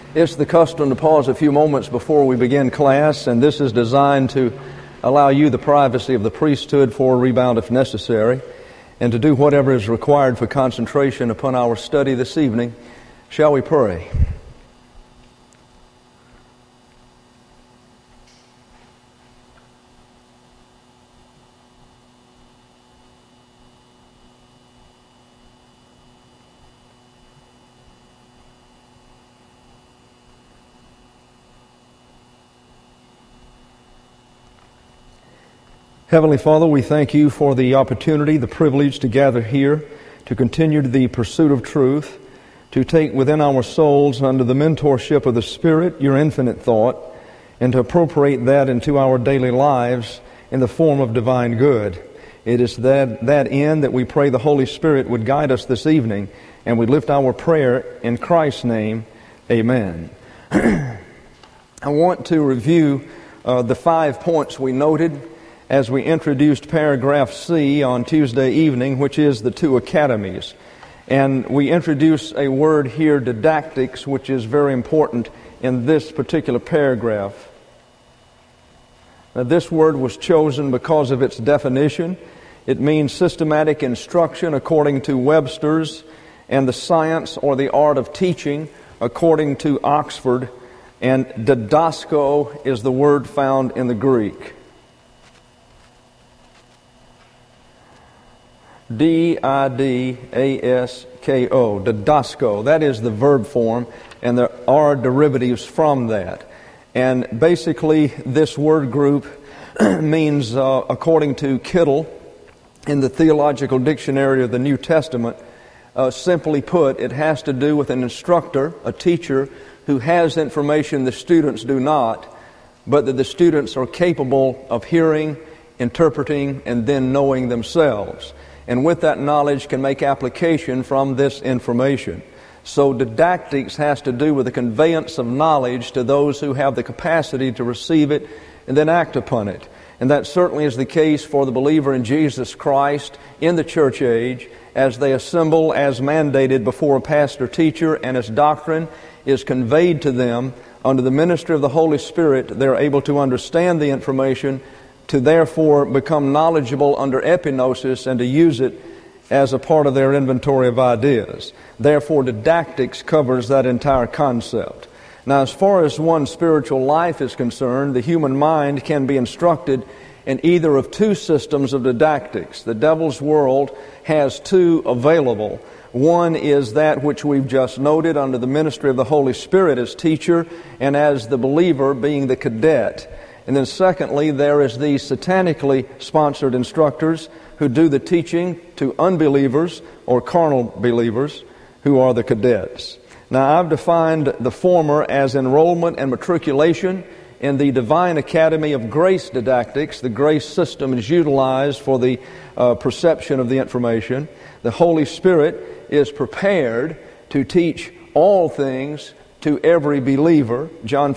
It's the custom to pause a few moments before we begin class, and this is designed to allow you the privacy of the priesthood for a rebound if necessary, and to do whatever is required for concentration upon our study this evening. Shall we pray? Heavenly Father, we thank you for the opportunity, the privilege to gather here, to continue the pursuit of truth, to take within our souls, under the mentorship of the Spirit, your infinite thought, and to appropriate that into our daily lives in the form of divine good. It is that end that we pray the Holy Spirit would guide us this evening, and we lift our prayer in Christ's name. Amen. I want to review the 5 points we noted as we introduced paragraph C on Tuesday evening, which is the two academies. And we introduce a word here, didactics, which is very important in this particular paragraph. Now, this word was chosen because of its definition. It means systematic instruction according to Webster's, and the science or the art of teaching according to Oxford, and didasko is the word found in the Greek. D-I-D-A-S-K-O, didasko. That is the verb form, and there are derivatives from that. And basically, this word group means, according to Kittle, in the Theological Dictionary of the New Testament, simply put, it has to do with an instructor, a teacher, who has information the students do not, but that the students are capable of hearing, interpreting, and then knowing themselves. And with that knowledge can make application from this information. So didactics has to do with the conveyance of knowledge to those who have the capacity to receive it and then act upon it. And that certainly is the case for the believer in Jesus Christ in the church age, as they assemble as mandated before a pastor-teacher, and as doctrine is conveyed to them under the ministry of the Holy Spirit, they're able to understand the information, to therefore become knowledgeable under epignosis and to use it as a part of their inventory of ideas. Therefore, didactics covers that entire concept. Now, as far as one's spiritual life is concerned, the human mind can be instructed in either of two systems of didactics. The devil's world has two available. One is that which we've just noted under the ministry of the Holy Spirit as teacher and as the believer being the cadet. And then secondly, there is the satanically sponsored instructors who do the teaching to unbelievers or carnal believers who are the cadets. Now, I've defined the former as enrollment and matriculation in the Divine Academy of Grace Didactics. The grace system is utilized for the perception of the information. The Holy Spirit is prepared to teach all things to every believer, John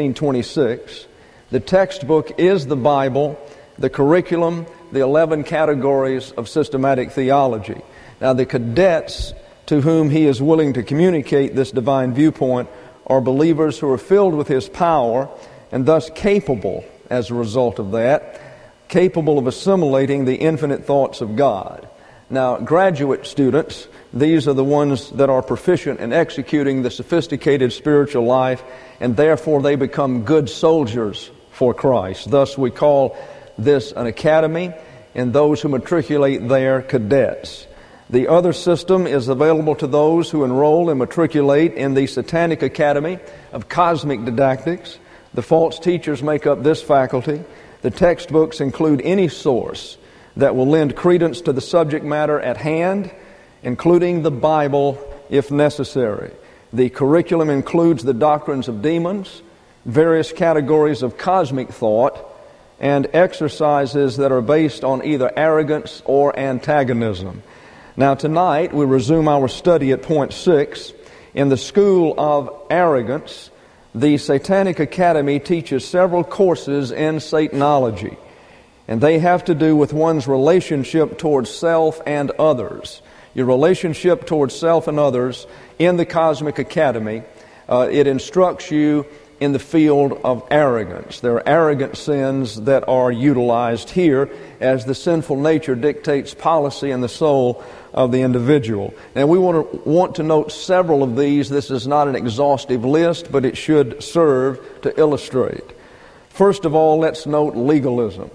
14:26. The textbook is the Bible, the curriculum, the 11 categories of systematic theology. Now, the cadets to whom he is willing to communicate this divine viewpoint are believers who are filled with his power and thus capable, as a result of that, capable of assimilating the infinite thoughts of God. Now, graduate students, these are the ones that are proficient in executing the sophisticated spiritual life, and therefore they become good soldiers for Christ. Thus, we call this an academy, and those who matriculate there, cadets. The other system is available to those who enroll and matriculate in the Satanic Academy of Cosmic Didactics. The false teachers make up this faculty. The textbooks include any source that will lend credence to the subject matter at hand, including the Bible if necessary. The curriculum includes the doctrines of demons, various categories of cosmic thought, and exercises that are based on either arrogance or antagonism. Now, tonight we resume our study at point 6. In the School of Arrogance, the Satanic Academy teaches several courses in Satanology, and they have to do with one's relationship towards self and others. Your relationship towards self and others in the Cosmic Academy It instructs you in the field of arrogance. There are arrogant sins that are utilized here as the sinful nature dictates policy in the soul of the individual. And we want to note several of these. This is not an exhaustive list, but it should serve to illustrate. First of all, let's note legalism.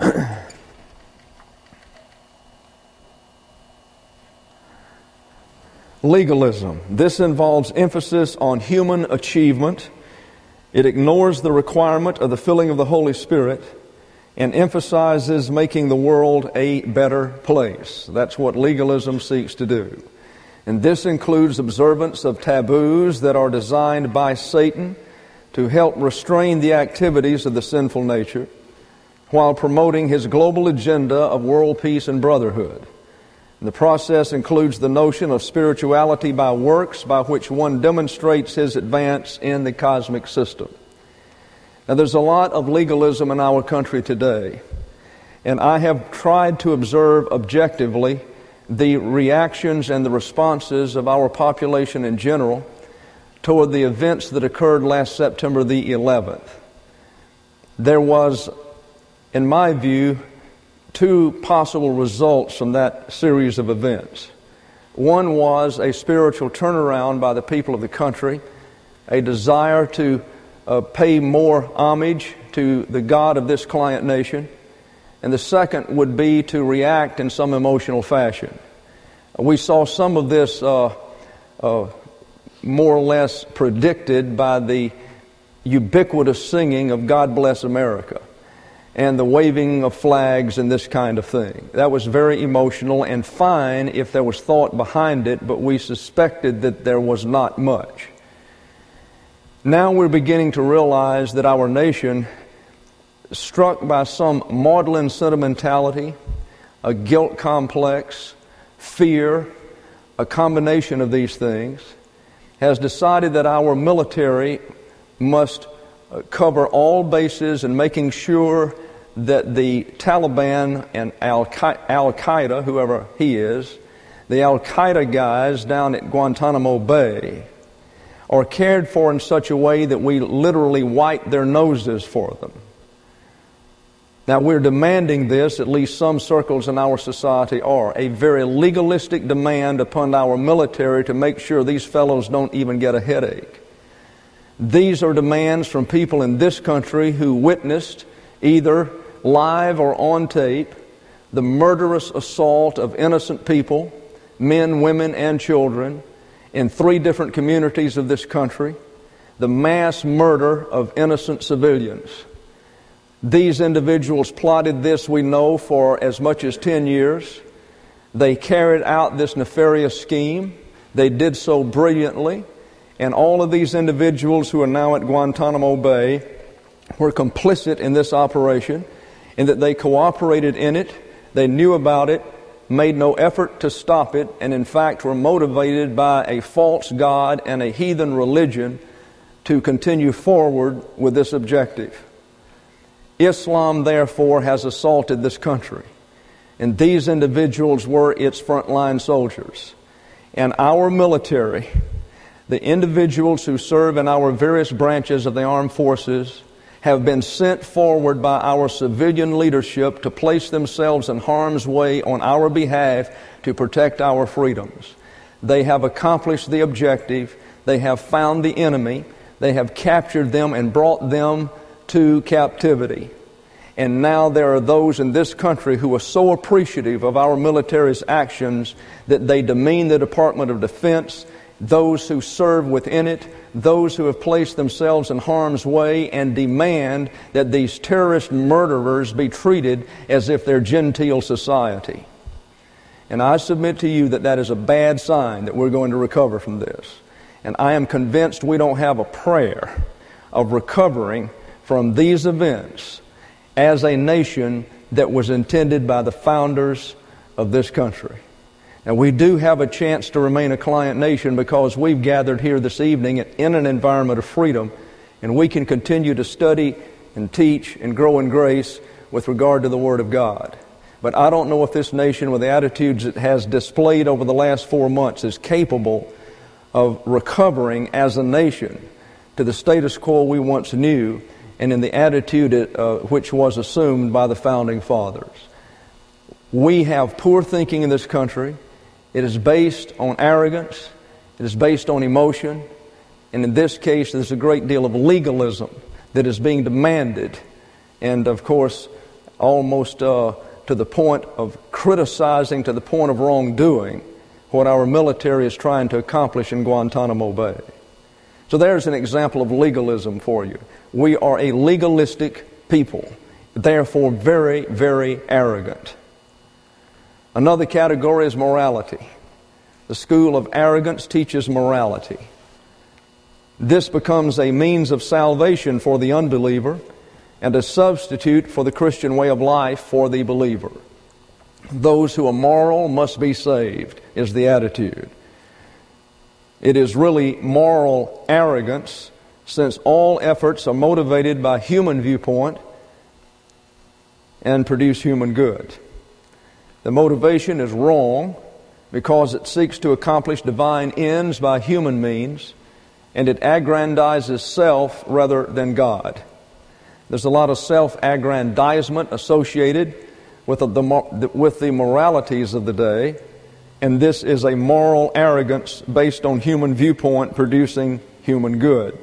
Legalism. This involves emphasis on human achievement. It ignores the requirement of the filling of the Holy Spirit and emphasizes making the world a better place. That's what legalism seeks to do. And this includes observance of taboos that are designed by Satan to help restrain the activities of the sinful nature while promoting his global agenda of world peace and brotherhood. The process includes the notion of spirituality by works by which one demonstrates his advance in the cosmic system. Now, there's a lot of legalism in our country today, and I have tried to observe objectively the reactions and the responses of our population in general toward the events that occurred last September the 11th. There was, in my view, two possible results from that series of events. One was a spiritual turnaround by the people of the country, a desire to pay more homage to the God of this client nation, and the second would be to react in some emotional fashion. We saw some of this more or less predicted by the ubiquitous singing of God Bless America and the waving of flags and this kind of thing. That was very emotional and fine if there was thought behind it, but we suspected that there was not much. Now we're beginning to realize that our nation, struck by some maudlin sentimentality, a guilt complex, fear, a combination of these things, has decided that our military must cover all bases in making sure that the Taliban and Al-Qaeda, whoever he is, the Al-Qaeda guys down at Guantanamo Bay, are cared for in such a way that we literally wipe their noses for them. Now, we're demanding this, at least some circles in our society are, a very legalistic demand upon our military to make sure these fellows don't even get a headache. These are demands from people in this country who witnessed, either live or on tape, the murderous assault of innocent people, men, women, and children, in 3 different communities of this country, the mass murder of innocent civilians. These individuals plotted this, we know, for as much as 10 years. They carried out this nefarious scheme. They did so brilliantly. And all of these individuals who are now at Guantanamo Bay were complicit in this operation, in that they cooperated in it, they knew about it, made no effort to stop it, and in fact were motivated by a false god and a heathen religion to continue forward with this objective. Islam, therefore, has assaulted this country, and these individuals were its frontline soldiers. And our military, the individuals who serve in our various branches of the armed forces, have been sent forward by our civilian leadership to place themselves in harm's way on our behalf to protect our freedoms. They have accomplished the objective. They have found the enemy. They have captured them and brought them to captivity. And now there are those in this country who are so appreciative of our military's actions that they demean the Department of Defense, those who serve within it, those who have placed themselves in harm's way, and demand that these terrorist murderers be treated as if they're genteel society. And I submit to you that that is a bad sign that we're going to recover from this. And I am convinced we don't have a prayer of recovering from these events as a nation that was intended by the founders of this country. Now, we do have a chance to remain a client nation because we've gathered here this evening in an environment of freedom, and we can continue to study and teach and grow in grace with regard to the Word of God. But I don't know if this nation, with the attitudes it has displayed over the last 4 months, is capable of recovering as a nation to the status quo we once knew and in the attitude which was assumed by the Founding Fathers. We have poor thinking in this country. It is based on arrogance. It is based on emotion. And in this case, there's a great deal of legalism that is being demanded. And of course, almost to the point of criticizing, to the point of wrongdoing, what our military is trying to accomplish in Guantanamo Bay. So there's an example of legalism for you. We are a legalistic people, therefore very, very arrogant. Another category is morality. The school of arrogance teaches morality. This becomes a means of salvation for the unbeliever and a substitute for the Christian way of life for the believer. Those who are moral must be saved, is the attitude. It is really moral arrogance, since all efforts are motivated by human viewpoint and produce human good. The motivation is wrong because it seeks to accomplish divine ends by human means, and it aggrandizes self rather than God. There's a lot of self-aggrandizement associated with the moralities of the day, and this is a moral arrogance based on human viewpoint producing human good.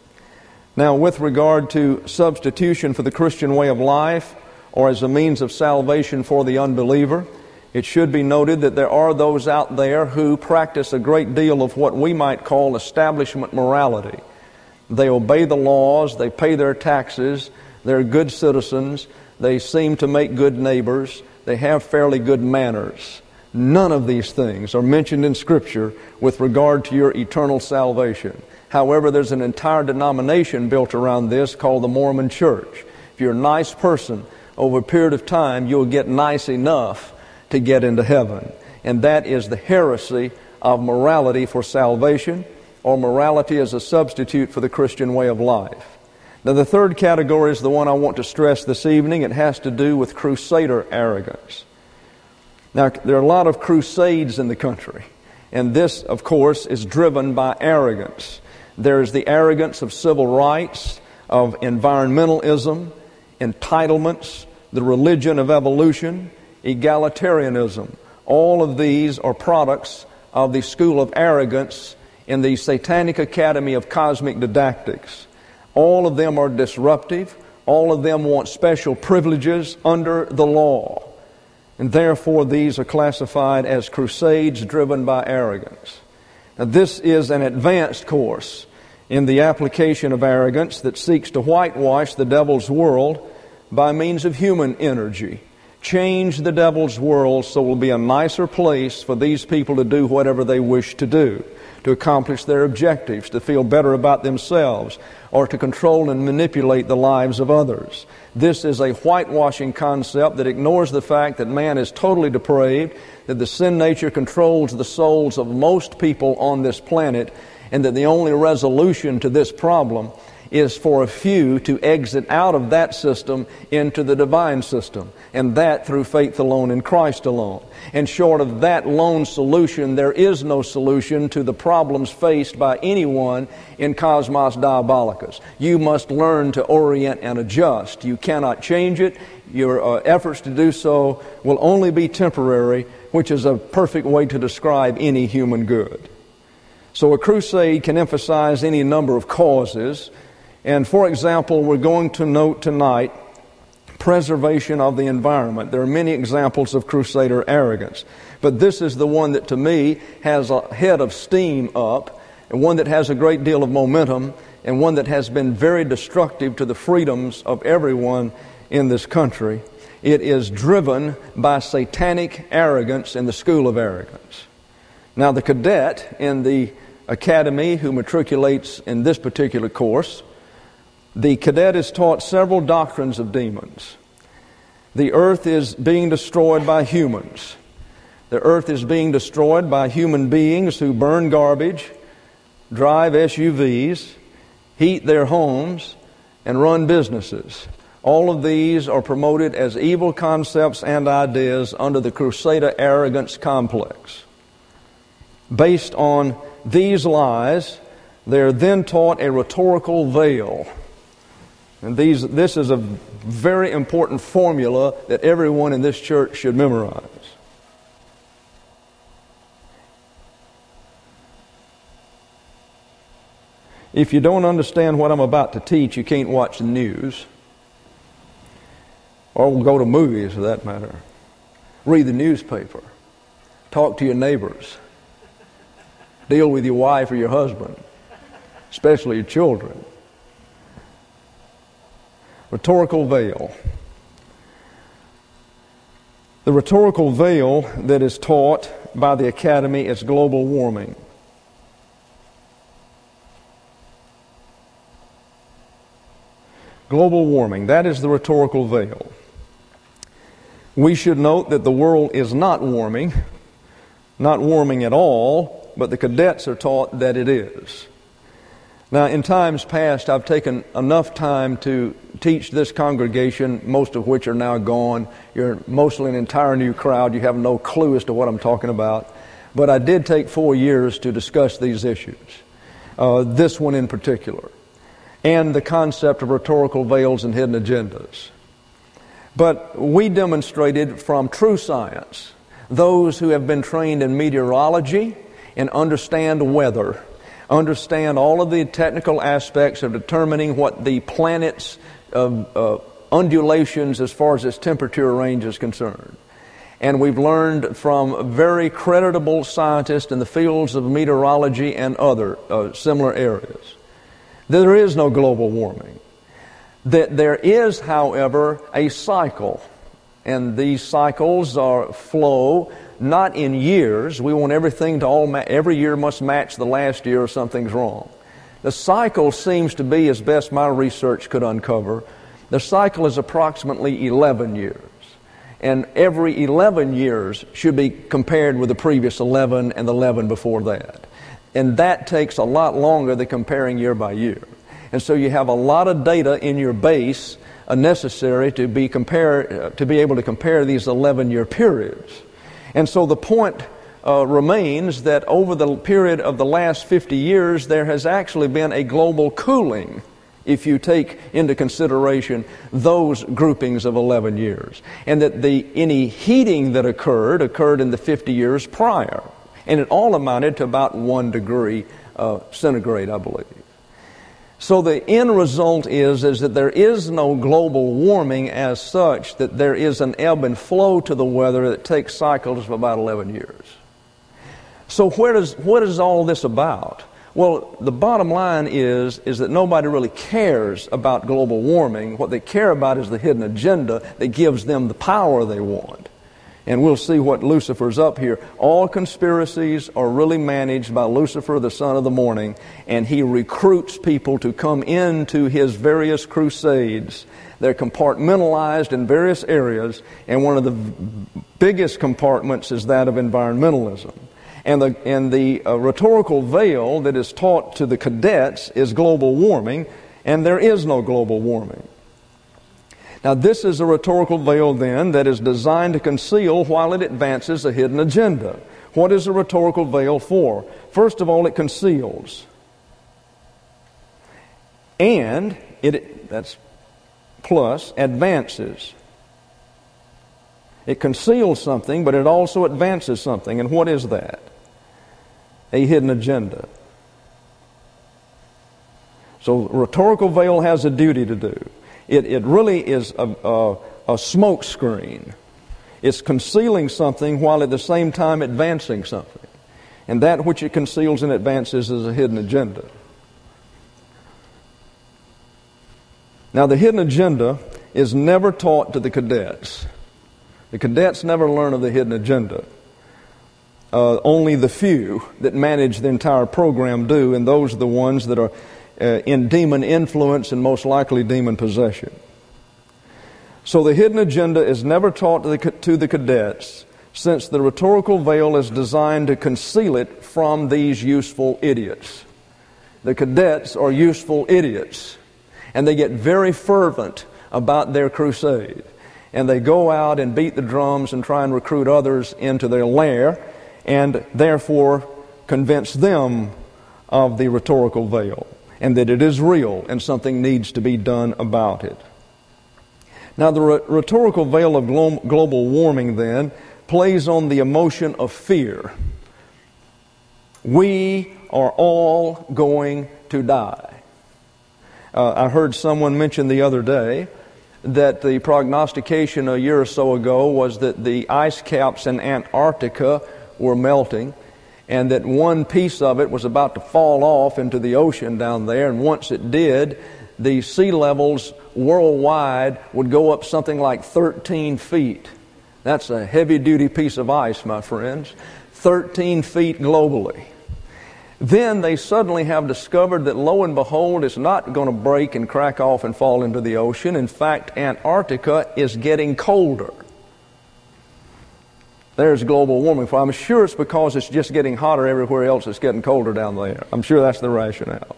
Now, with regard to substitution for the Christian way of life or as a means of salvation for the unbeliever, it should be noted that there are those out there who practice a great deal of what we might call establishment morality. They obey the laws, they pay their taxes, they're good citizens, they seem to make good neighbors, they have fairly good manners. None of these things are mentioned in Scripture with regard to your eternal salvation. However, there's an entire denomination built around this called the Mormon Church. If you're a nice person, over a period of time, you'll get nice enough to get into heaven. And that is the heresy of morality for salvation, or morality as a substitute for the Christian way of life. Now, the third category is the one I want to stress this evening. It has to do with crusader arrogance. Now, there are a lot of crusades in the country, and this, of course, is driven by arrogance. There is the arrogance of civil rights, of environmentalism, entitlements, the religion of evolution, egalitarianism. All of these are products of the school of arrogance in the Satanic Academy of Cosmic Didactics. All of them are disruptive. All of them want special privileges under the law. And therefore, these are classified as crusades driven by arrogance. Now, this is an advanced course in the application of arrogance that seeks to whitewash the devil's world by means of human energy. Change the devil's world so it will be a nicer place for these people to do whatever they wish to do, to accomplish their objectives, to feel better about themselves, or to control and manipulate the lives of others. This is a whitewashing concept that ignores the fact that man is totally depraved, that the sin nature controls the souls of most people on this planet, and that the only resolution to this problem is for a few to exit out of that system into the divine system, and that through faith alone in Christ alone. And short of that lone solution, there is no solution to the problems faced by anyone in Cosmos Diabolicus. You must learn to orient and adjust. You cannot change it. Your efforts to do so will only be temporary, which is a perfect way to describe any human good. So a crusade can emphasize any number of causes. And for example, we're going to note tonight preservation of the environment. There are many examples of crusader arrogance, but this is the one that to me has a head of steam up, and one that has a great deal of momentum, and one that has been very destructive to the freedoms of everyone in this country. It is driven by satanic arrogance in the school of arrogance. Now, the cadet in the academy who matriculates in this particular course, the cadet is taught several doctrines of demons. The earth is being destroyed by humans. The earth is being destroyed by human beings who burn garbage, drive SUVs, heat their homes, and run businesses. All of these are promoted as evil concepts and ideas under the crusader arrogance complex. Based on these lies, They are then taught a rhetorical veil. And this is a very important formula that everyone in this church should memorize. If you don't understand what I'm about to teach, you can't watch the news. Or go to movies, for that matter. Read the newspaper. Talk to your neighbors. Deal with your wife or your husband, especially your children. Rhetorical veil. The rhetorical veil that is taught by the Academy is global warming. Global warming, that is the rhetorical veil. We should note that the world is not warming at all, but the cadets are taught that it is. Now, in times past, I've taken enough time to teach this congregation, most of which are now gone. You're mostly an entire new crowd. You have no clue as to what I'm talking about. But I did take 4 years to discuss these issues, this one in particular, and the concept of rhetorical veils and hidden agendas. But we demonstrated from true science, those who have been trained in meteorology and understand weather, understand all of the technical aspects of determining what the planet's undulations as far as its temperature range is concerned. And we've learned from very creditable scientists in the fields of meteorology and other similar areas that there is no global warming. That there is, however, a cycle. And these cycles flow not in years. We want everything to every year must match the last year or something's wrong. The cycle seems to be, as best my research could uncover, the cycle is approximately 11 years. And every 11 years should be compared with the previous 11 and the 11 before that. And that takes a lot longer than comparing year by year. And so you have a lot of data in your base necessary to be able to compare these 11-year periods. And so the point remains that over the period of the last 50 years, there has actually been a global cooling, if you take into consideration those groupings of 11 years. And that any heating that occurred in the 50 years prior. And it all amounted to about 1 degree centigrade, I believe. So the end result is that there is no global warming as such, that there is an ebb and flow to the weather that takes cycles of about 11 years. So what is all this about? Well, the bottom line is that nobody really cares about global warming. What they care about is the hidden agenda that gives them the power they want. And we'll see what Lucifer's up here. All conspiracies are really managed by Lucifer, the son of the morning, and he recruits people to come into his various crusades. They're compartmentalized in various areas, and one of the biggest compartments is that of environmentalism. And the rhetorical veil that is taught to the cadets is global warming, and there is no global warming. Now, this is a rhetorical veil, then, that is designed to conceal while it advances a hidden agenda. What is a rhetorical veil for? First of all, it conceals. And that's plus, advances. It conceals something, but it also advances something. And what is that? A hidden agenda. So, rhetorical veil has a duty to do. It really is a smoke screen. It's concealing something while at the same time advancing something. And that which it conceals and advances is a hidden agenda. Now, the hidden agenda is never taught to the cadets. The cadets never learn of the hidden agenda. Only the few that manage the entire program do, and those are the ones that are in demon influence and most likely demon possession. So the hidden agenda is never taught to the cadets, since the rhetorical veil is designed to conceal it from these useful idiots. The cadets are useful idiots, and they get very fervent about their crusade. And they go out and beat the drums and try and recruit others into their lair, and therefore convince them of the rhetorical veil, and that it is real and something needs to be done about it. Now, the rhetorical veil of global warming then plays on the emotion of fear. We are all going to die. I heard someone mention the other day that the prognostication a year or so ago was that the ice caps in Antarctica were melting, and that one piece of it was about to fall off into the ocean down there, and once it did, the sea levels worldwide would go up something like 13 feet. That's a heavy-duty piece of ice, my friends. 13 feet globally. Then they suddenly have discovered that, lo and behold, it's not going to break and crack off and fall into the ocean. In fact, Antarctica is getting colder. There's global warming. I'm sure it's because it's just getting hotter everywhere else. It's getting colder down there. I'm sure that's the rationale.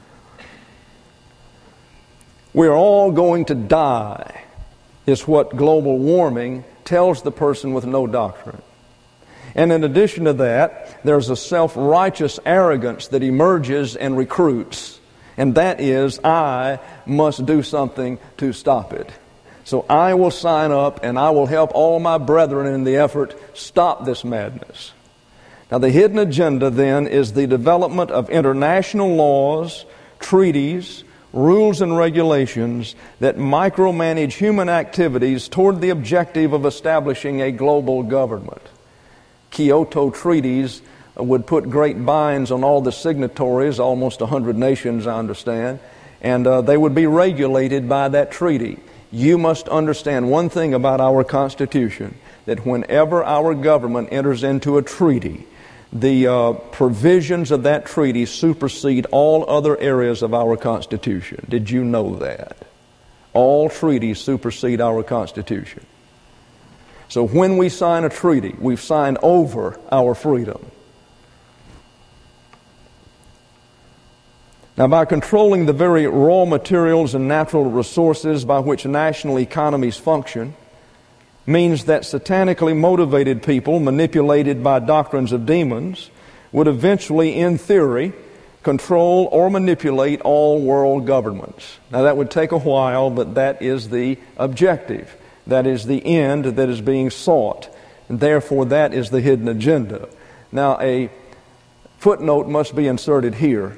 We are all going to die, is what global warming tells the person with no doctrine. And in addition to that, there's a self-righteous arrogance that emerges and recruits. And that is, I must do something to stop it. So I will sign up and I will help all my brethren in the effort stop this madness. Now, the hidden agenda then is the development of international laws, treaties, rules and regulations that micromanage human activities toward the objective of establishing a global government. Kyoto treaties would put great binds on all the signatories, almost 100 nations, I understand, and they would be regulated by that treaty. You must understand one thing about our Constitution, that whenever our government enters into a treaty, the provisions of that treaty supersede all other areas of our Constitution. Did you know that? All treaties supersede our Constitution. So when we sign a treaty, we've signed over our freedom. Now, by controlling the very raw materials and natural resources by which national economies function, means that satanically motivated people, manipulated by doctrines of demons, would eventually, in theory, control or manipulate all world governments. Now, that would take a while, but that is the objective. That is the end that is being sought. And therefore, that is the hidden agenda. Now, a footnote must be inserted here.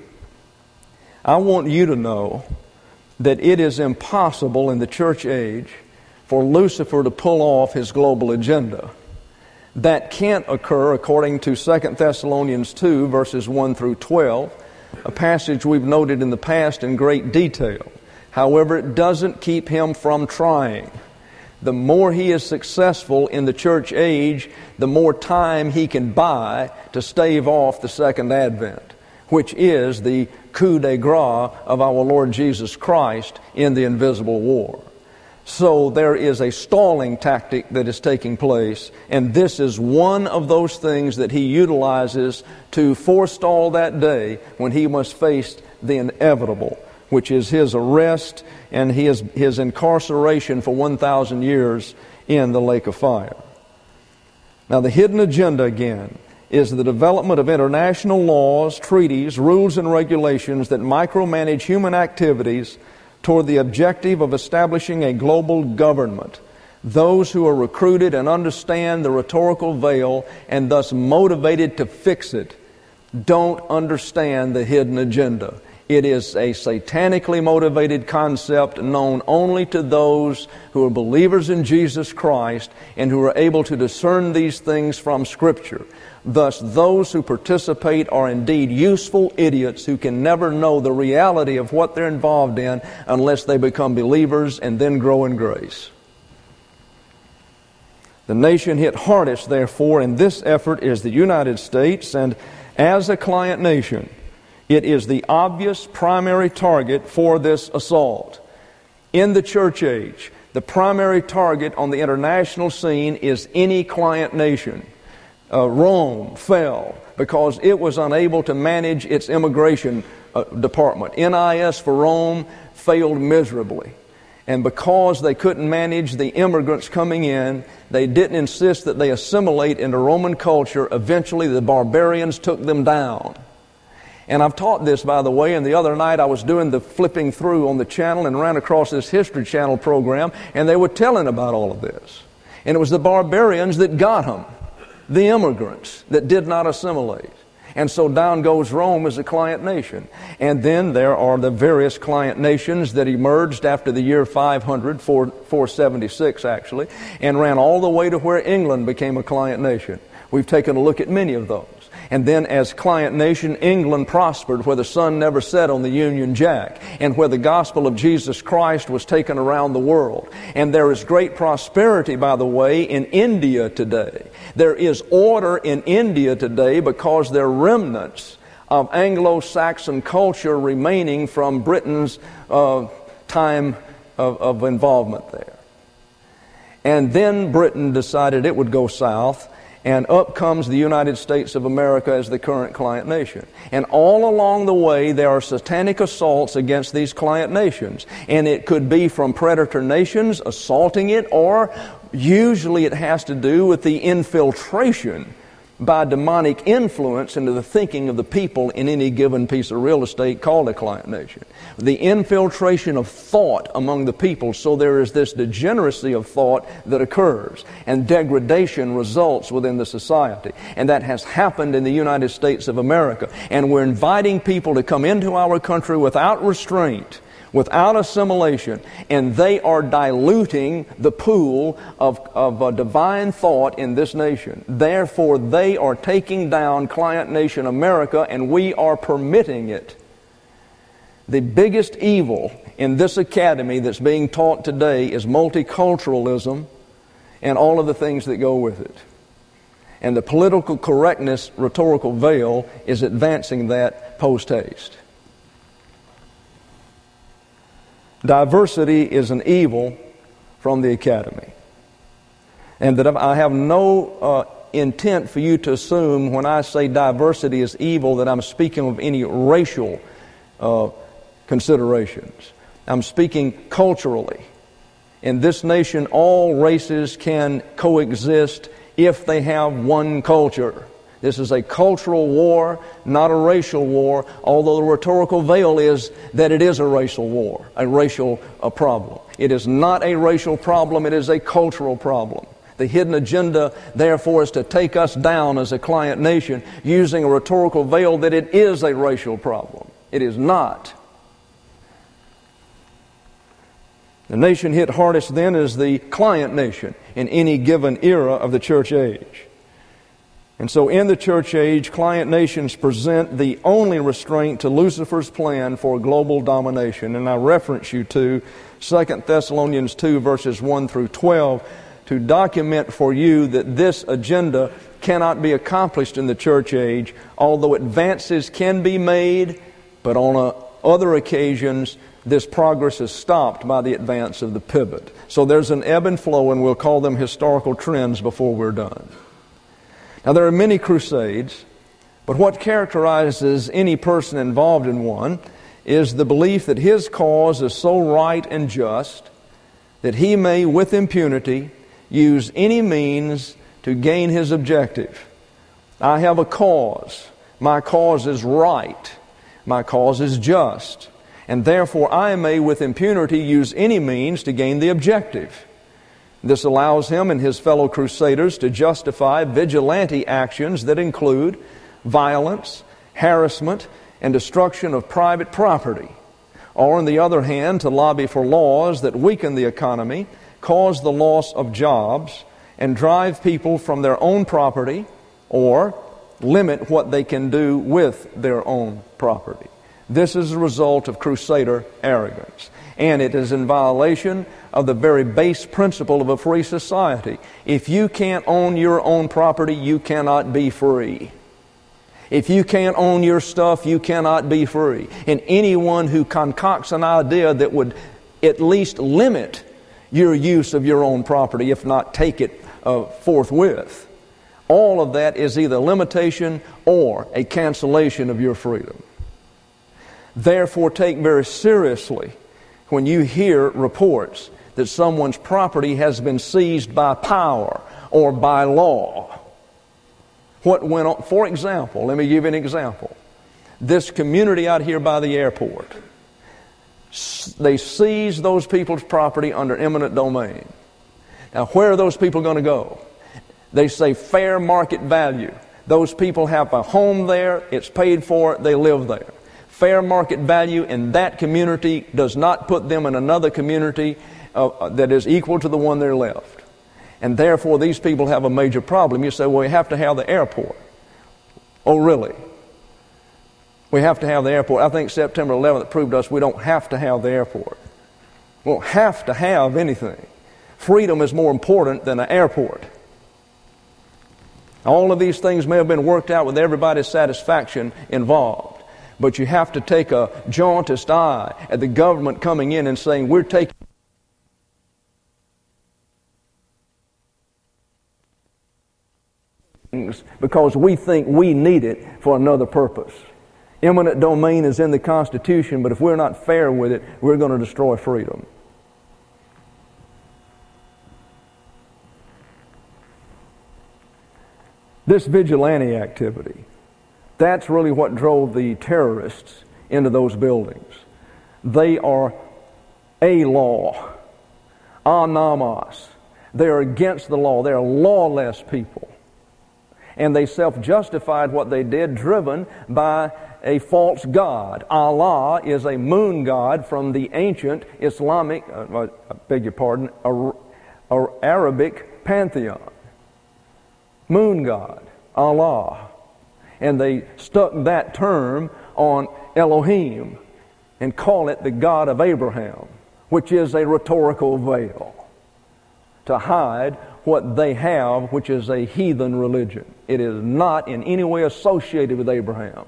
I want you to know that it is impossible in the church age for Lucifer to pull off his global agenda. That can't occur according to 2 Thessalonians 2, verses 1 through 12, a passage we've noted in the past in great detail. However, it doesn't keep him from trying. The more he is successful in the church age, the more time he can buy to stave off the second advent, which is the coup de grace of our Lord Jesus Christ in the invisible war. So there is a stalling tactic that is taking place, and this is one of those things that he utilizes to forestall that day when he must face the inevitable, which is his arrest and his incarceration for 1,000 years in the lake of fire. Now, the hidden agenda, again, is the development of international laws, treaties, rules, and regulations that micromanage human activities toward the objective of establishing a global government. Those who are recruited and understand the rhetorical veil and thus motivated to fix it don't understand the hidden agenda. It is a satanically motivated concept known only to those who are believers in Jesus Christ and who are able to discern these things from Scripture. Thus, those who participate are indeed useful idiots who can never know the reality of what they're involved in unless they become believers and then grow in grace. The nation hit hardest, therefore, in this effort is the United States, and as a client nation, it is the obvious primary target for this assault. In the church age, the primary target on the international scene is any client nation. Rome fell because it was unable to manage its immigration department. NIS for Rome failed miserably. And because they couldn't manage the immigrants coming in, they didn't insist that they assimilate into Roman culture. Eventually, the barbarians took them down. And I've taught this, by the way, and the other night I was doing the flipping through on the channel and ran across this History Channel program, and they were telling about all of this. And it was the barbarians that got them, the immigrants that did not assimilate. And so down goes Rome as a client nation. And then there are the various client nations that emerged after the year 500, 476 actually, and ran all the way to where England became a client nation. We've taken a look at many of those. And then as client nation, England prospered where the sun never set on the Union Jack and where the gospel of Jesus Christ was taken around the world. And there is great prosperity, by the way, in India today. There is order in India today because there are remnants of Anglo-Saxon culture remaining from Britain's time of involvement there. And then Britain decided it would go south, and up comes the United States of America as the current client nation. And all along the way, there are satanic assaults against these client nations. And it could be from predator nations assaulting it, or usually it has to do with the infiltration by demonic influence into the thinking of the people in any given piece of real estate called a client nation. The infiltration of thought among the people, so there is this degeneracy of thought that occurs, and degradation results within the society. And that has happened in the United States of America. And we're inviting people to come into our country without restraint, without assimilation, and they are diluting the pool of divine thought in this nation. Therefore, they are taking down client nation America, and we are permitting it. The biggest evil in this academy that's being taught today is multiculturalism and all of the things that go with it. And the political correctness rhetorical veil is advancing that post-haste. Diversity is an evil from the academy. And that I have no intent for you to assume when I say diversity is evil that I'm speaking of any racial considerations. I'm speaking culturally. In this nation, all races can coexist if they have one culture. This is a cultural war, not a racial war, although the rhetorical veil is that it is a racial war, a racial problem. It is not a racial problem, it is a cultural problem. The hidden agenda, therefore, is to take us down as a client nation using a rhetorical veil that it is a racial problem. It is not. The nation hit hardest then is the client nation in any given era of the church age. And so in the church age, client nations present the only restraint to Lucifer's plan for global domination. And I reference you to 2 Thessalonians 2 verses 1 through 12 to document for you that this agenda cannot be accomplished in the church age, although advances can be made, but on other occasions this progress is stopped by the advance of the pivot. So there's an ebb and flow, and we'll call them historical trends before we're done. Now, there are many crusades, but what characterizes any person involved in one is the belief that his cause is so right and just that he may, with impunity, use any means to gain his objective. I have a cause. My cause is right. My cause is just. And therefore, I may, with impunity, use any means to gain the objective. This allows him and his fellow crusaders to justify vigilante actions that include violence, harassment, and destruction of private property. Or, on the other hand, to lobby for laws that weaken the economy, cause the loss of jobs, and drive people from their own property, or limit what they can do with their own property. This is a result of crusader arrogance. And it is in violation of the very base principle of a free society. If you can't own your own property, you cannot be free. If you can't own your stuff, you cannot be free. And anyone who concocts an idea that would at least limit your use of your own property, if not take it forthwith, all of that is either limitation or a cancellation of your freedom. Therefore, take very seriously when you hear reports that someone's property has been seized by power or by law. What went on? For example, let me give you an example. this community out here by the airport. They seize those people's property under eminent domain. Now, where are those people going to go? They say fair market value. Those people have a home there, it's paid for, they live there. Fair market value in that community does not put them in another community that is equal to the one they're left. And therefore, these people have a major problem. You say, well, we have to have the airport. Oh, really? We have to have the airport. I think September 11th proved to us we don't have to have the airport. We don't have to have anything. Freedom is more important than an airport. All of these things may have been worked out with everybody's satisfaction involved. But you have to take a jaundiced eye at the government coming in and saying, we're taking things because we think we need it for another purpose. Eminent domain is in the Constitution, but if we're not fair with it, we're going to destroy freedom. This vigilante activity, that's really what drove the terrorists into those buildings. They are a law, anamos. They are against the law. They are lawless people. And they self-justified what they did, driven by a false god. Allah is a moon god from the ancient Islamic, Arabic pantheon. Moon god, Allah. And they stuck that term on Elohim and call it the God of Abraham, which is a rhetorical veil to hide what they have, which is a heathen religion. It is not in any way associated with Abraham.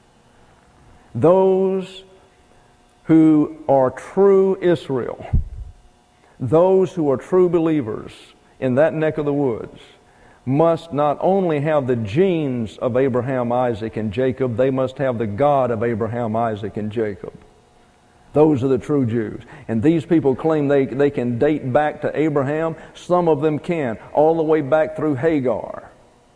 Those who are true Israel, those who are true believers in that neck of the woods, must not only have the genes of Abraham, Isaac, and Jacob, they must have the God of Abraham, Isaac, and Jacob. Those are the true Jews. And these people claim they can date back to Abraham. Some of them can, all the way back through Hagar.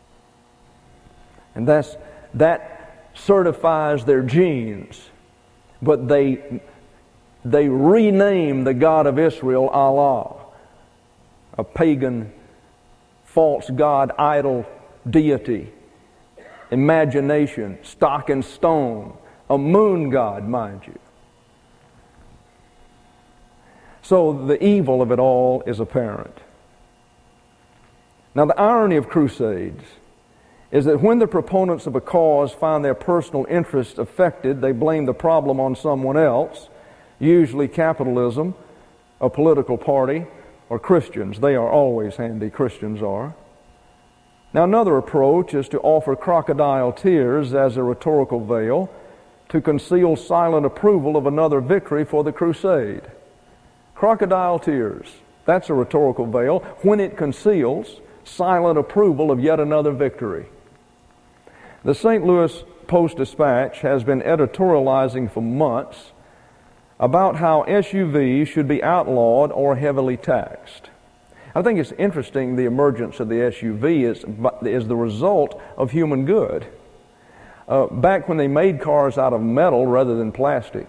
And that certifies their genes. But they rename the God of Israel Allah, a pagan, false god, idol, deity, imagination, stock and stone, a moon god, mind you. So the evil of it all is apparent. Now, the irony of crusades is that when the proponents of a cause find their personal interest affected, they blame the problem on someone else, usually capitalism, a political party, or Christians. They are always handy, Christians are. Now, another approach is to offer crocodile tears as a rhetorical veil to conceal silent approval of another victory for the crusade. Crocodile tears, that's a rhetorical veil when it conceals silent approval of yet another victory. The St. Louis Post-Dispatch has been editorializing for months about how SUVs should be outlawed or heavily taxed. I think it's interesting the emergence of the SUV is the result of human good. Back when they made cars out of metal rather than plastic,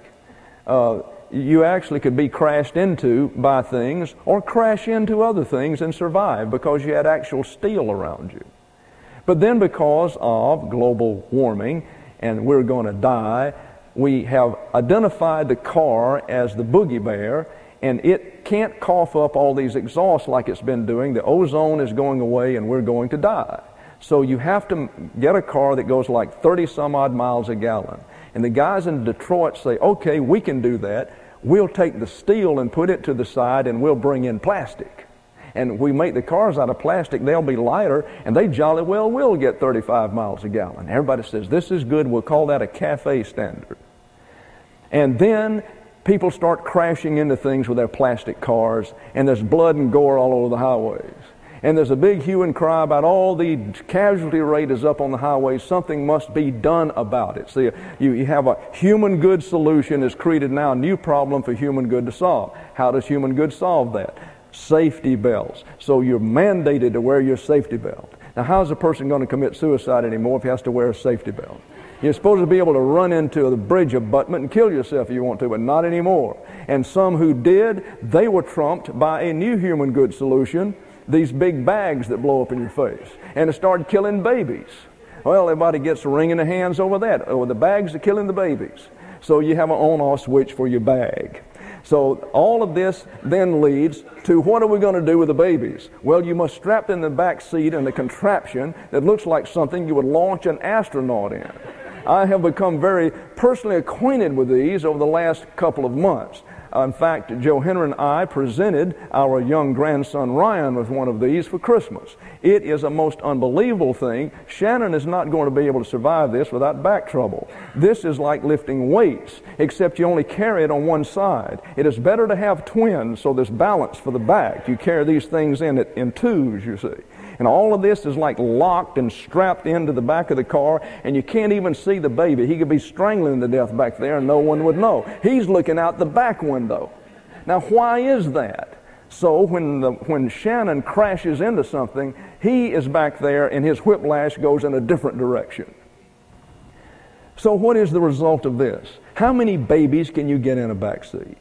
you actually could be crashed into by things or crash into other things and survive because you had actual steel around you. But then because of global warming and we're going to die, we have identified the car as the boogie bear, and it can't cough up all these exhausts like it's been doing. The ozone is going away and we're going to die. So you have to get a car that goes like 30 some odd miles a gallon. And the guys in Detroit say, okay, we can do that. We'll take the steel and put it to the side and we'll bring in plastic. And we make the cars out of plastic, they'll be lighter, and they jolly well will get 35 miles a gallon. Everybody says, this is good, we'll call that a CAFE standard. And then people start crashing into things with their plastic cars, and there's blood and gore all over the highways. And there's a big hue and cry about all the casualty rate is up on the highways. Something must be done about it. See, you have a human good solution is created now, a new problem for human good to solve. How does human good solve that? Safety belts. So you're mandated to wear your safety belt. Now, how is a person going to commit suicide anymore if he has to wear a safety belt? You're supposed to be able to run into the bridge abutment and kill yourself if you want to, but not anymore. And some who did, they were trumped by a new human good solution, these big bags that blow up in your face. And it started killing babies. Well, everybody gets wringing their hands over that. Oh, the bags are killing the babies. So you have an on-off switch for your bag. So all of this then leads to, what are we going to do with the babies? Well, you must strap in the back seat in a contraption that looks like something you would launch an astronaut in. I have become very personally acquainted with these over the last couple of months. In fact, Joe Henry and I presented our young grandson Ryan with one of these for Christmas. It is a most unbelievable thing. Shannon is not going to be able to survive this without back trouble. This is like lifting weights, except you only carry it on one side. It is better to have twins, so there's balance for the back. You carry these things in twos, you see. And all of this is like locked and strapped into the back of the car, and you can't even see the baby. He could be strangling to death back there and no one would know. He's looking out the back window. Now, why is that? So when Shannon crashes into something, he is back there and his whiplash goes in a different direction. So what is the result of this? How many babies can you get in a back seat?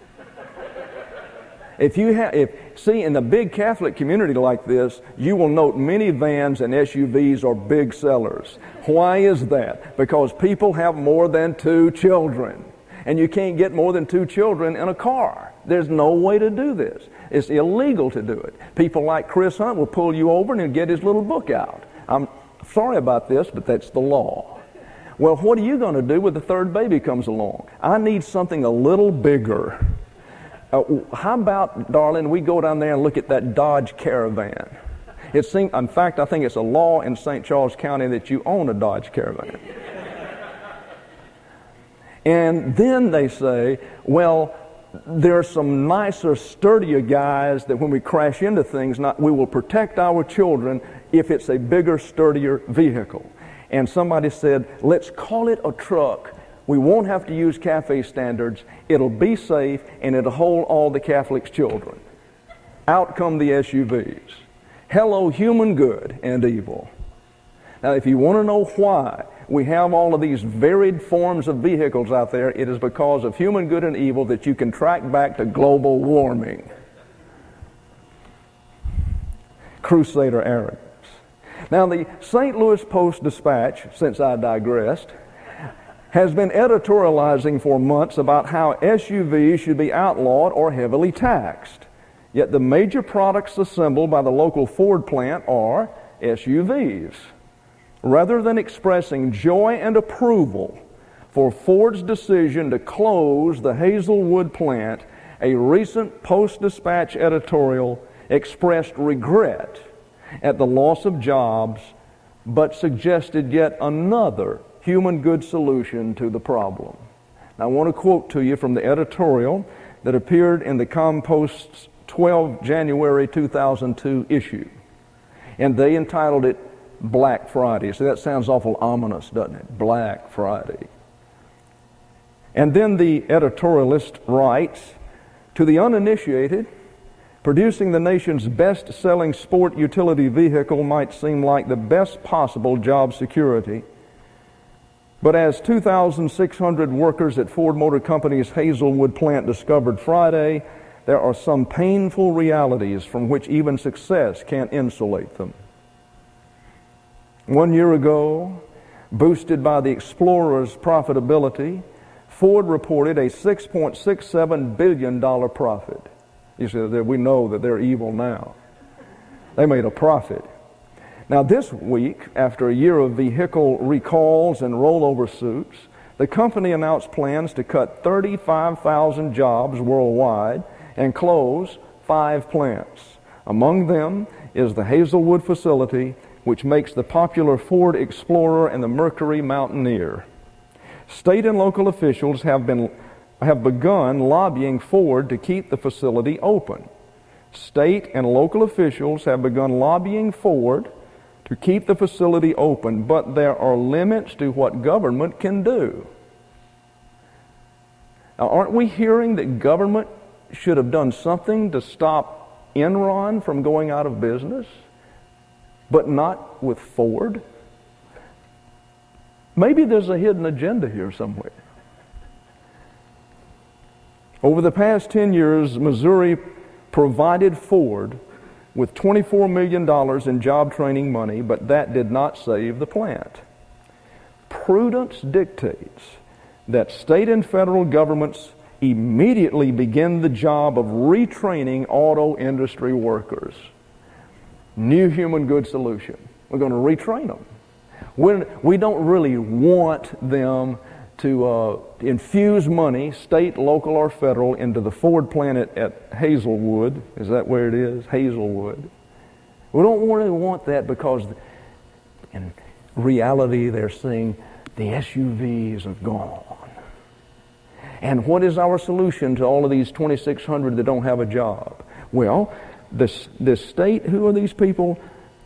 See, in the big Catholic community like this, you will note minivans and SUVs are big sellers. Why is that? Because people have more than 2 children. And you can't get more than 2 children in a car. There's no way to do this. It's illegal to do it. People like Chris Hunt will pull you over and he'll get his little book out. I'm sorry about this, but that's the law. Well, what are you going to do when the 3rd baby comes along? I need something a little bigger. How about, darling, we go down there and look at that Dodge Caravan? In fact, I think it's a law in St. Charles County that you own a Dodge Caravan. And then they say, well, there are some nicer, sturdier guys that when we crash into things, we will protect our children if it's a bigger, sturdier vehicle. And somebody said, let's call it a truck. We won't have to use CAFE standards. It'll be safe, and it'll hold all the Catholics' children. Out come the SUVs. Hello, human good and evil. Now, if you want to know why we have all of these varied forms of vehicles out there, it is because of human good and evil that you can track back to global warming. Crusader arrogance. Now, the St. Louis Post-Dispatch, since I digressed, has been editorializing for months about how SUVs should be outlawed or heavily taxed. Yet the major products assembled by the local Ford plant are SUVs. Rather than expressing joy and approval for Ford's decision to close the Hazelwood plant, a recent Post-Dispatch editorial expressed regret at the loss of jobs, but suggested yet another human good solution to the problem. Now, I want to quote to you from the editorial that appeared in the Compost's 12 January 2002 issue. And they entitled it Black Friday. See, that sounds awful ominous, doesn't it? Black Friday. And then the editorialist writes, to the uninitiated, producing the nation's best-selling sport utility vehicle might seem like the best possible job security. But as 2,600 workers at Ford Motor Company's Hazelwood plant discovered Friday, there are some painful realities from which even success can't insulate them. 1 year ago, boosted by the Explorer's profitability, Ford reported a $6.67 billion profit. You see, we know that they're evil now. They made a profit. Now, this week, after a year of vehicle recalls and rollover suits, the company announced plans to cut 35,000 jobs worldwide and close 5 plants. Among them is the Hazelwood facility, which makes the popular Ford Explorer and the Mercury Mountaineer. State and local officials have begun lobbying Ford to keep the facility open. State and local officials have begun lobbying Ford to keep the facility open, but there are limits to what government can do. Now, aren't we hearing that government should have done something to stop Enron from going out of business, but not with Ford? Maybe there's a hidden agenda here somewhere. Over the past 10 years, Missouri provided Ford with $24 million in job training money, but that did not save the plant. Prudence dictates that state and federal governments immediately begin the job of retraining auto industry workers. New human good solution. We're going to retrain them. We don't really want them to infuse money, state, local, or federal, into the Ford plant at Hazelwood. Is that where it is? Hazelwood. We don't really want that because in reality they're saying the SUVs have gone. And what is our solution to all of these 2,600 that don't have a job? Well, the state, who are these people?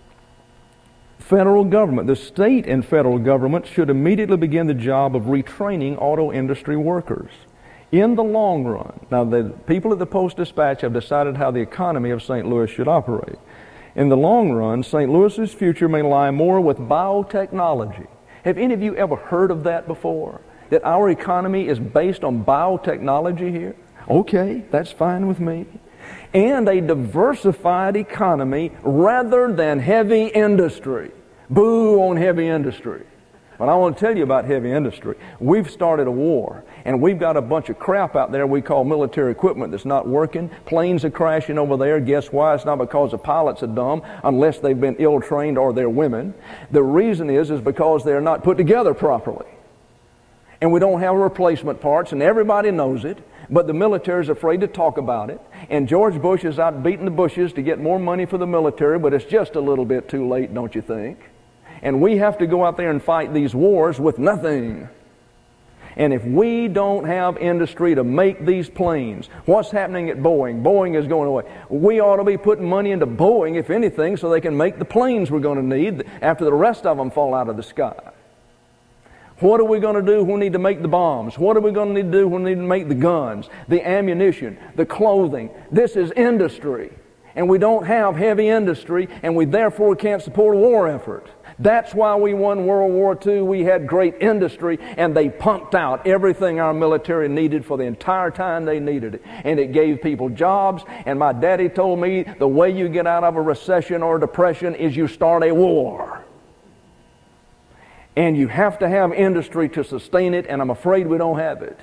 Federal government. The state and federal government should immediately begin the job of retraining auto industry workers. In the long run, now the people at the Post-Dispatch have decided how the economy of St. Louis should operate. In the long run, St. Louis's future may lie more with biotechnology. Have any of you ever heard of that before? That our economy is based on biotechnology here? Okay, that's fine with me. And a diversified economy rather than heavy industry. Boo on heavy industry. But I want to tell you about heavy industry. We've started a war, and we've got a bunch of crap out there we call military equipment that's not working. Planes are crashing over there. Guess why? It's not because the pilots are dumb, unless they've been ill-trained or they're women. The reason is because they're not put together properly. And we don't have replacement parts, and everybody knows it, but the military is afraid to talk about it. And George Bush is out beating the bushes to get more money for the military, but it's just a little bit too late, don't you think? And we have to go out there and fight these wars with nothing. And if we don't have industry to make these planes, what's happening at Boeing? Boeing is going away. We ought to be putting money into Boeing, if anything, so they can make the planes we're going to need after the rest of them fall out of the sky. What are we going to do when we need to make the bombs? What are we going to need to do when we need to make the guns, the ammunition, the clothing? This is industry. And we don't have heavy industry, and we therefore can't support a war effort. That's why we won World War II. We had great industry, and they pumped out everything our military needed for the entire time they needed it. And it gave people jobs, and my daddy told me the way you get out of a recession or a depression is you start a war. And you have to have industry to sustain it, and I'm afraid we don't have it.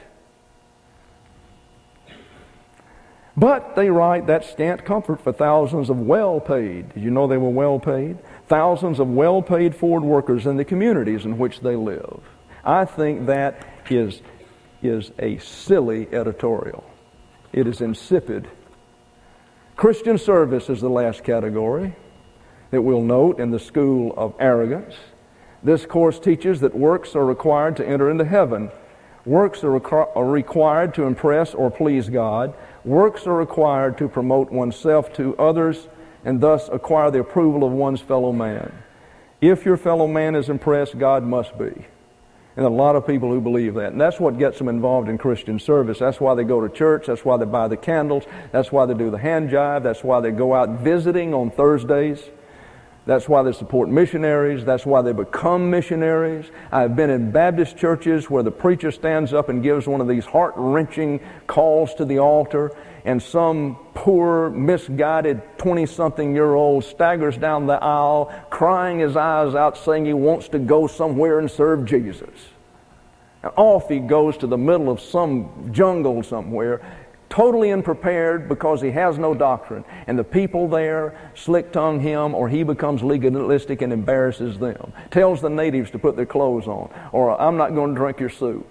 But, they write, that's scant comfort for thousands of well-paid. Did you know they were well-paid? Thousands of well-paid Ford workers in the communities in which they live. I think that is a silly editorial. It is insipid. Christian service is the last category that we'll note in the school of arrogance. This course teaches that works are required to enter into heaven. Works are required to impress or please God. Works are required to promote oneself to others and thus acquire the approval of one's fellow man. If your fellow man is impressed, God must be. And a lot of people who believe that. And that's what gets them involved in Christian service. That's why they go to church. That's why they buy the candles. That's why they do the hand jive. That's why they go out visiting on Thursdays. That's why they support missionaries. That's why they become missionaries. I've been in Baptist churches where the preacher stands up and gives one of these heart-wrenching calls to the altar, and some poor, misguided 20-something-year-old staggers down the aisle, crying his eyes out, saying he wants to go somewhere and serve Jesus. And off he goes to the middle of some jungle somewhere, totally unprepared because he has no doctrine. And the people there slick-tongue him, or he becomes legalistic and embarrasses them. Tells the natives to put their clothes on, or I'm not going to drink your soup.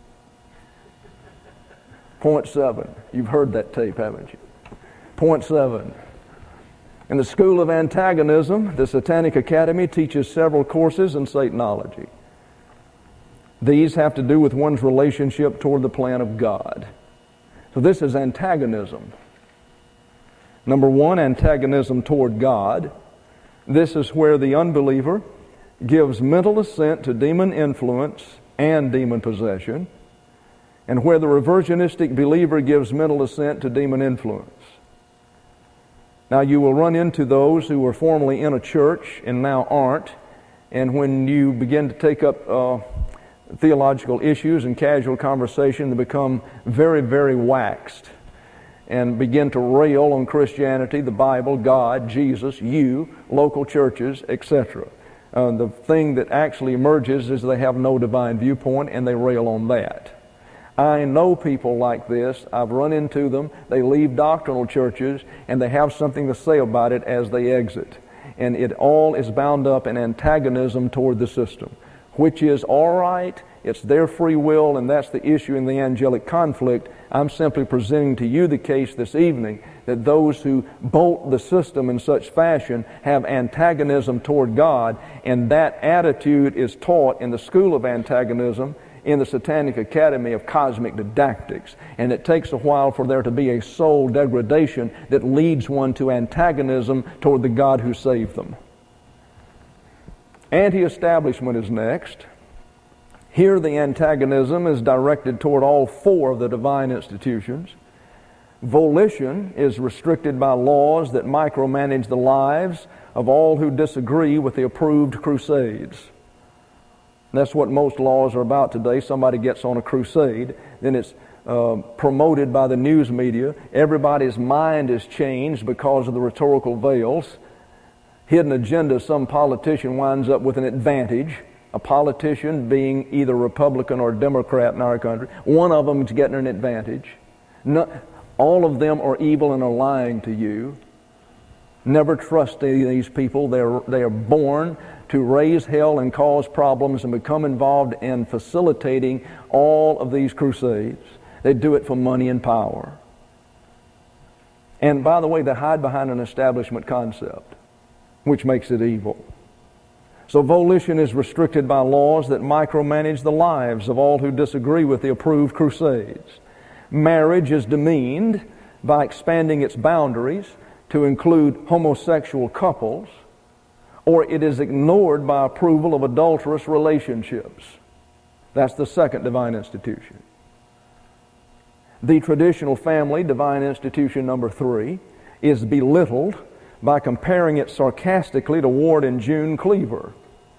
Point 7. You've heard that tape, haven't you? Point 7. In the School of Antagonism, the Satanic Academy teaches several courses in Satanology. These have to do with one's relationship toward the plan of God. So this is antagonism. Number 1, antagonism toward God. This is where the unbeliever gives mental assent to demon influence and demon possession, and where the reversionistic believer gives mental assent to demon influence. Now you will run into those who were formerly in a church and now aren't, And when you begin to take up theological issues and casual conversation, they become very, very waxed and begin to rail on Christianity, the Bible, God, Jesus, you, local churches, etc. The thing that actually emerges is they have no divine viewpoint, and they rail on that. I know people like this. I've run into them. They leave doctrinal churches, and they have something to say about it as they exit. And it all is bound up in antagonism toward the system, which is all right. It's their free will, and that's the issue in the angelic conflict. I'm simply presenting to you the case this evening that those who bolt the system in such fashion have antagonism toward God, and that attitude is taught in the school of antagonism in the Satanic Academy of Cosmic Didactics. And it takes a while for there to be a soul degradation that leads one to antagonism toward the God who saved them. Anti-establishment is next. Here the antagonism is directed toward all four of the divine institutions. Volition is restricted by laws that micromanage the lives of all who disagree with the approved crusades. That's what most laws are about today. Somebody gets on a crusade, then it's promoted by the news media. Everybody's mind is changed because of the rhetorical veils. Hidden agenda, some politician winds up with an advantage. A politician being either Republican or Democrat in our country, one of them is getting an advantage. All of them are evil and are lying to you. Never trust these people. They are born to raise hell and cause problems and become involved in facilitating all of these crusades. They do it for money and power. And by the way, they hide behind an establishment concept, which makes it evil. So volition is restricted by laws that micromanage the lives of all who disagree with the approved crusades. Marriage is demeaned by expanding its boundaries to include homosexual couples, or it is ignored by approval of adulterous relationships. That's the second divine institution. The traditional family, divine institution number 3, is belittled by comparing it sarcastically to Ward and June Cleaver,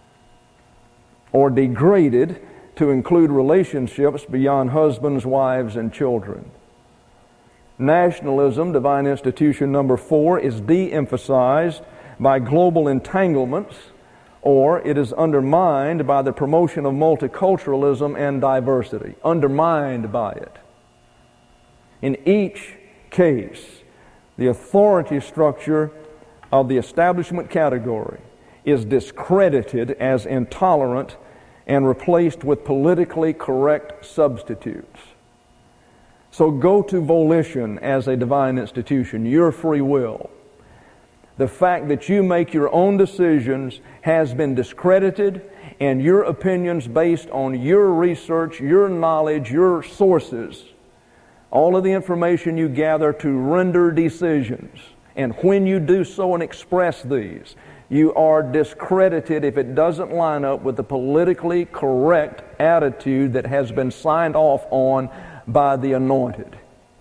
or degraded to include relationships beyond husbands, wives, and children. Nationalism, divine institution number 4, is de-emphasized by global entanglements, or it is undermined by the promotion of multiculturalism and diversity. Undermined by it. In each case, the authority structure of the establishment category is discredited as intolerant and replaced with politically correct substitutes. So go to volition as a divine institution, your free will. The fact that you make your own decisions has been discredited, and your opinions based on your research, your knowledge, your sources, all of the information you gather to render decisions. And when you do so and express these, you are discredited if it doesn't line up with the politically correct attitude that has been signed off on by the anointed.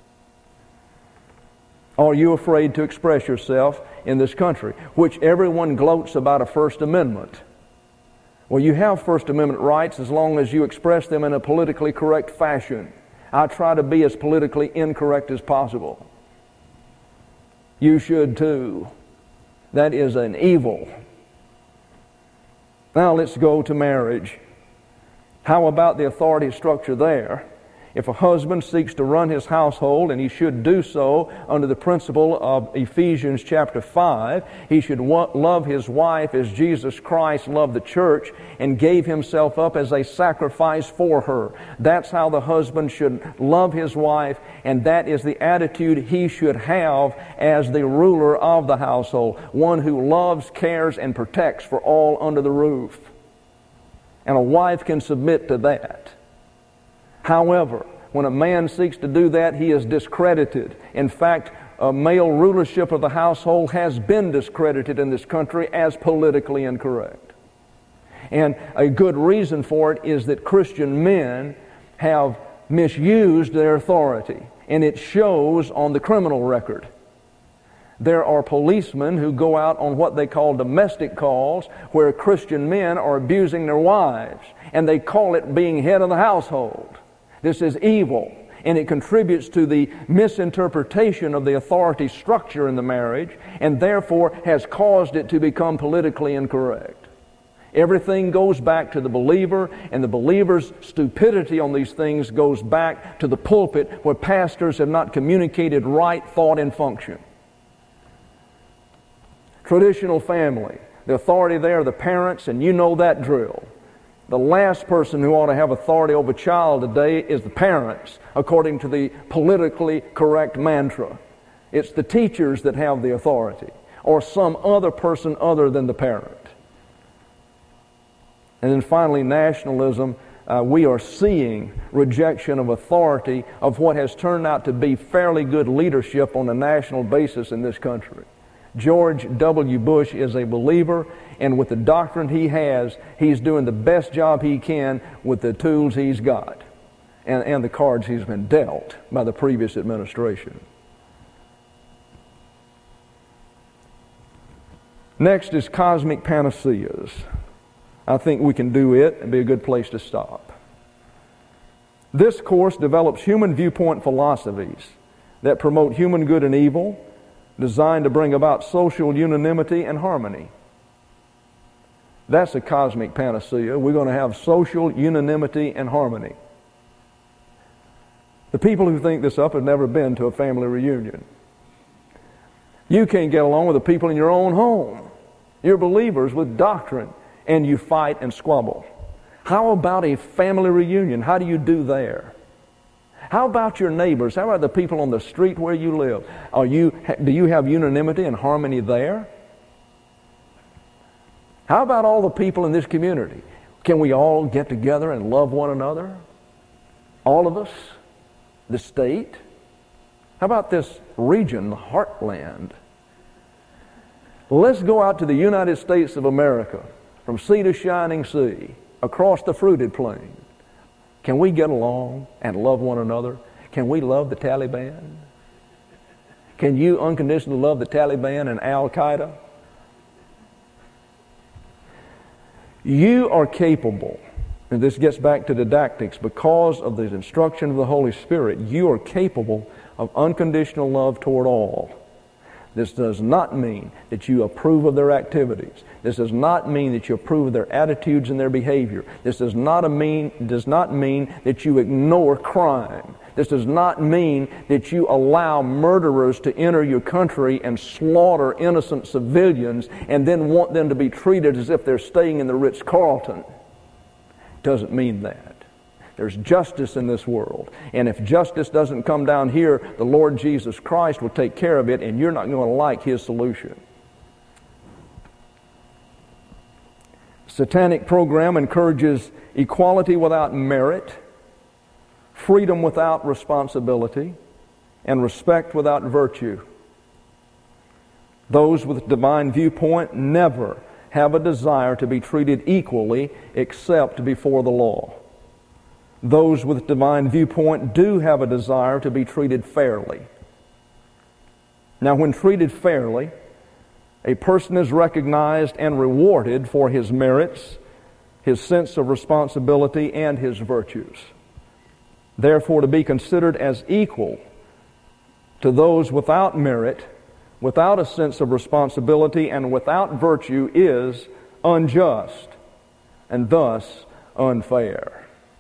Are you afraid to express yourself in this country, which everyone gloats about a First Amendment? Well, you have First Amendment rights as long as you express them in a politically correct fashion. I try to be as politically incorrect as possible. You should too. That is an evil. Now let's go to marriage. How about the authority structure there? If a husband seeks to run his household, and he should do so under the principle of Ephesians chapter 5, he should love his wife as Jesus Christ loved the church and gave himself up as a sacrifice for her. That's how the husband should love his wife, and that is the attitude he should have as the ruler of the household, one who loves, cares, and protects for all under the roof. And a wife can submit to that. However, when a man seeks to do that, he is discredited. In fact, male rulership of the household has been discredited in this country as politically incorrect. And a good reason for it is that Christian men have misused their authority, and it shows on the criminal record. There are policemen who go out on what they call domestic calls, where Christian men are abusing their wives, and they call it being head of the household. This is evil, and it contributes to the misinterpretation of the authority structure in the marriage, and therefore has caused it to become politically incorrect. Everything goes back to the believer, and the believer's stupidity on these things goes back to the pulpit, where pastors have not communicated right thought and function. Traditional family, the authority there are the parents, and you know that drill. The last person who ought to have authority over a child today is the parents, according to the politically correct mantra. It's the teachers that have the authority, or some other person other than the parent. And then finally, nationalism. We are seeing rejection of authority of what has turned out to be fairly good leadership on a national basis in this country. George W. Bush is a believer, and with the doctrine he has, he's doing the best job he can with the tools he's got and the cards he's been dealt by the previous administration. Next is cosmic panaceas. I think we can do it and be a good place to stop. This course develops human viewpoint philosophies that promote human good and evil, designed to bring about social unanimity and harmony. That's a cosmic panacea. We're going to have social unanimity and harmony. The people who think this up have never been to a family reunion. You can't get along with the people in your own home. You're believers with doctrine, and you fight and squabble. How about a family reunion? How do you do there? How about your neighbors? How about the people on the street where you live? Do you have unanimity and harmony there? How about all the people in this community? Can we all get together and love one another? All of us? The state? How about this region, the heartland? Let's go out to the United States of America, from sea to shining sea, across the fruited plain. Can we get along and love one another? Can we love the Taliban? Can you unconditionally love the Taliban and Al-Qaeda? You are capable, and this gets back to didactics, because of the instruction of the Holy Spirit, you are capable of unconditional love toward all. This does not mean that you approve of their activities. This does not mean that you approve of their attitudes and their behavior. This does not mean that you ignore crime. This does not mean that you allow murderers to enter your country and slaughter innocent civilians and then want them to be treated as if they're staying in the Ritz-Carlton. It doesn't mean that. There's justice in this world. And if justice doesn't come down here, the Lord Jesus Christ will take care of it, and you're not going to like His solution. Satanic program encourages equality without merit, freedom without responsibility, and respect without virtue. Those with divine viewpoint never have a desire to be treated equally except before the law. Those with divine viewpoint do have a desire to be treated fairly. Now, when treated fairly, a person is recognized and rewarded for his merits, his sense of responsibility, and his virtues. Therefore, to be considered as equal to those without merit, without a sense of responsibility, and without virtue is unjust and thus unfair.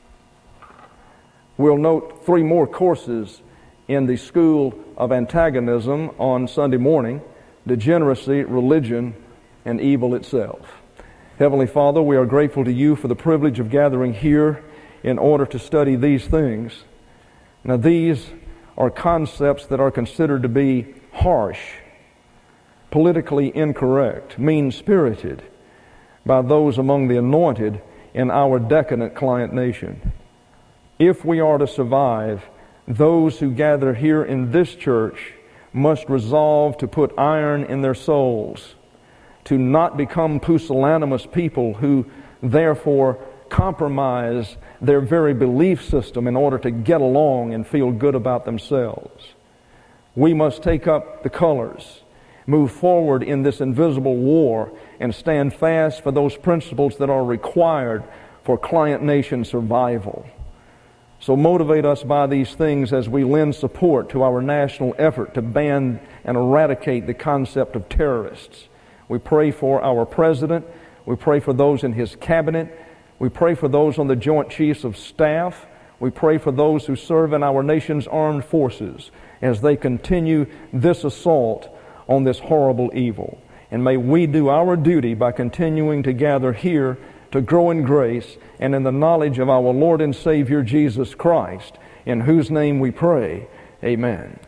We'll note 3 more courses in the School of Antagonism on Sunday morning: degeneracy, religion, and evil itself. Heavenly Father, we are grateful to You for the privilege of gathering here in order to study these things. Now, these are concepts that are considered to be harsh, politically incorrect, mean-spirited by those among the anointed in our decadent client nation. If we are to survive, those who gather here in this church must resolve to put iron in their souls, to not become pusillanimous people who therefore compromise their very belief system in order to get along and feel good about themselves. We must take up the colors move forward in this invisible war and stand fast for those principles that are required for client nation survival. So motivate us by these things as we lend support to our national effort to ban and eradicate the concept of terrorists. We pray for our President. We pray for those in his cabinet. We pray for those on the Joint Chiefs of Staff. We pray for those who serve in our nation's armed forces as they continue this assault on this horrible evil. And may we do our duty by continuing to gather here to grow in grace and in the knowledge of our Lord and Savior Jesus Christ, in whose name we pray. Amen.